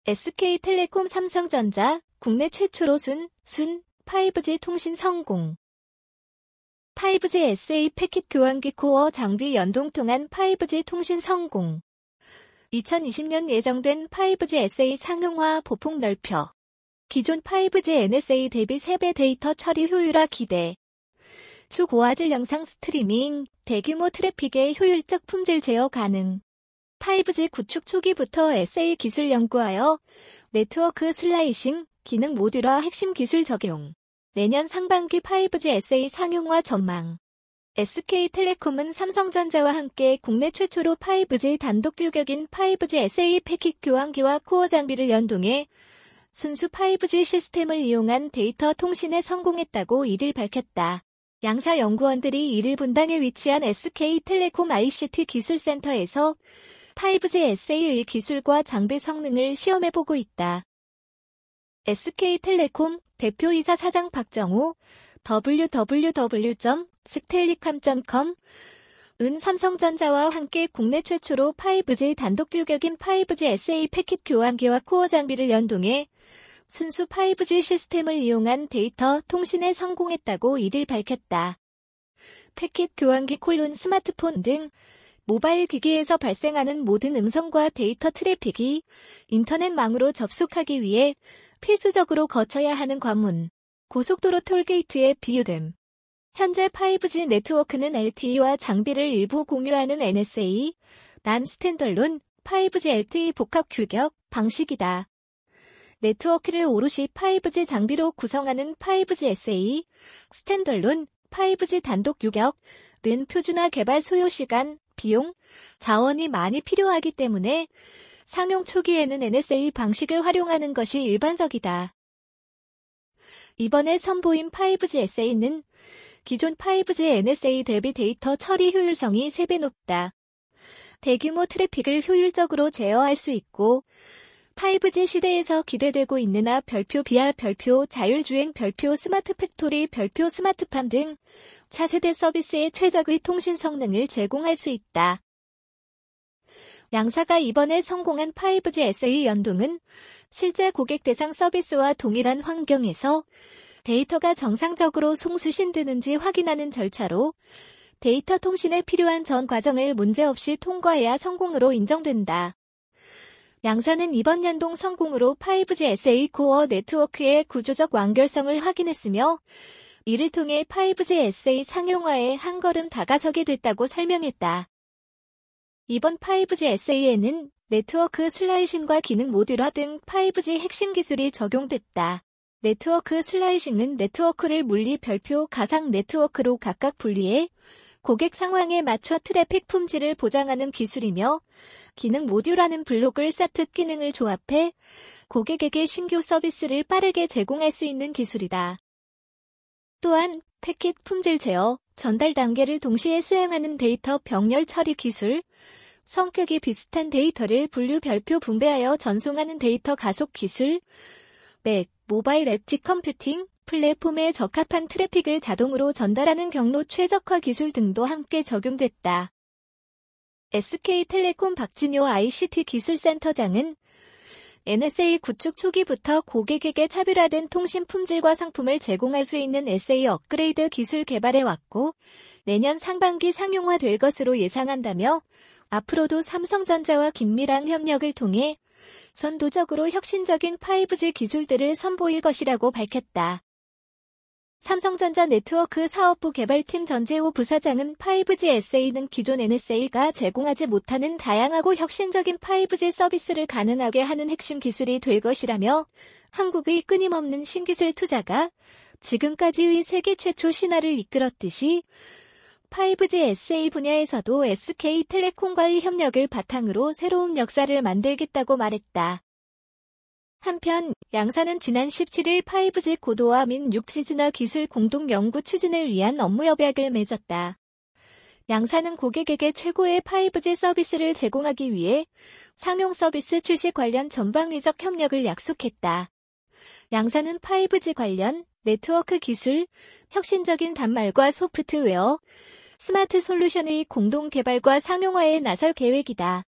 SK텔레콤 삼성전자 국내 최초로 순 5G 통신 성공. 5G SA 패킷 교환기 코어 장비 연동 통한 5G 통신 성공. 2020년 예정된 5G SA 상용화 보폭 넓혀. 기존 5G NSA 대비 3배 데이터 처리 효율화 기대. 초고화질 영상 스트리밍, 대규모 트래픽의 효율적 품질 제어 가능. 5G 구축 초기부터 SA 기술 연구하여 네트워크 슬라이싱, 기능 모듈화 핵심 기술 적용. 내년 상반기 5G SA 상용화 전망. SK텔레콤은 삼성전자와 함께 국내 최초로 5G 단독 규격인 5G SA 패킷 교환기와 코어 장비를 연동해 순수 5G 시스템을 이용한 데이터 통신에 성공했다고 이를 밝혔다. 양사 연구원들이 이를 분당에 위치한 SK텔레콤 ICT 기술센터에서 5G SA의 기술과 장비 성능을 시험해보고 있다. SK텔레콤 대표이사 사장 박정호 www.sktellicom.com 은 삼성전자와 함께 국내 최초로 5G 단독 규격인 5G SA 패킷 교환기와 코어 장비를 연동해 순수 5G 시스템을 이용한 데이터 통신에 성공했다고 이를 밝혔다. 패킷 교환기 스마트폰 등 모바일 기기에서 발생하는 모든 음성과 데이터 트래픽이 인터넷망으로 접속하기 위해 필수적으로 거쳐야 하는 관문, 고속도로 톨게이트에 비유됨. 현재 5G 네트워크는 LTE와 장비를 일부 공유하는 NSA, 난 스탠덜론 5G LTE 복합 규격 방식이다. 네트워크를 오롯이 5G 장비로 구성하는 5G SA, 스탠덜론 5G 단독 규격은 표준화 개발 소요 시간, 비용, 자원이 많이 필요하기 때문에 상용 초기에는 NSA 방식을 활용하는 것이 일반적이다. 이번에 선보인 5G SA는 기존 5G NSA 대비 데이터 처리 효율성이 3배 높다. 대규모 트래픽을 효율적으로 제어할 수 있고 5G 시대에서 기대되고 있는 별표 VR 별표 자율주행 별표 스마트 팩토리 별표 스마트팜 등 차세대 서비스에 최적의 통신 성능을 제공할 수 있다. 양사가 이번에 성공한 5G SA 연동은 실제 고객 대상 서비스와 동일한 환경에서 데이터가 정상적으로 송수신되는지 확인하는 절차로 데이터 통신에 필요한 전 과정을 문제없이 통과해야 성공으로 인정된다. 양사는 이번 연동 성공으로 5G SA 코어 네트워크의 구조적 완결성을 확인했으며 이를 통해 5G SA 상용화에 한 걸음 다가서게 됐다고 설명했다. 이번 5G SA에는 네트워크 슬라이싱과 기능 모듈화 등 5G 핵심 기술이 적용됐다. 네트워크 슬라이싱은 네트워크를 물리 별표 가상 네트워크로 각각 분리해 고객 상황에 맞춰 트래픽 품질을 보장하는 기술이며 기능 모듈화는 블록을 SAT 기능을 조합해 고객에게 신규 서비스를 빠르게 제공할 수 있는 기술이다. 또한 패킷 품질 제어, 전달 단계를 동시에 수행하는 데이터 병렬 처리 기술, 성격이 비슷한 데이터를 분류 별표 분배하여 전송하는 데이터 가속 기술, 맥, 모바일 엣지 컴퓨팅, 플랫폼에 적합한 트래픽을 자동으로 전달하는 경로 최적화 기술 등도 함께 적용됐다. SK텔레콤 박진효 ICT 기술센터장은 NSA 구축 초기부터 고객에게 차별화된 통신 품질과 상품을 제공할 수 있는 SA 업그레이드 기술 개발해왔고 내년 상반기 상용화될 것으로 예상한다며 앞으로도 삼성전자와 긴밀한 협력을 통해 선도적으로 혁신적인 5G 기술들을 선보일 것이라고 밝혔다. 삼성전자 네트워크 사업부 개발팀 전재호 부사장은 5G SA는 기존 NSA가 제공하지 못하는 다양하고 혁신적인 5G 서비스를 가능하게 하는 핵심 기술이 될 것이라며 한국의 끊임없는 신기술 투자가 지금까지의 세계 최초 신화를 이끌었듯이 5G SA 분야에서도 SK텔레콤과의 협력을 바탕으로 새로운 역사를 만들겠다고 말했다. 한편 양사는 지난 17일 5G 고도화 및 6시즌화 기술 공동 연구 추진을 위한 업무 협약을 맺었다. 양사는 고객에게 최고의 5G 서비스를 제공하기 위해 상용 서비스 출시 관련 전방위적 협력을 약속했다. 양사는 5G 관련 네트워크 기술, 혁신적인 단말과 소프트웨어, 스마트 솔루션의 공동 개발과 상용화에 나설 계획이다.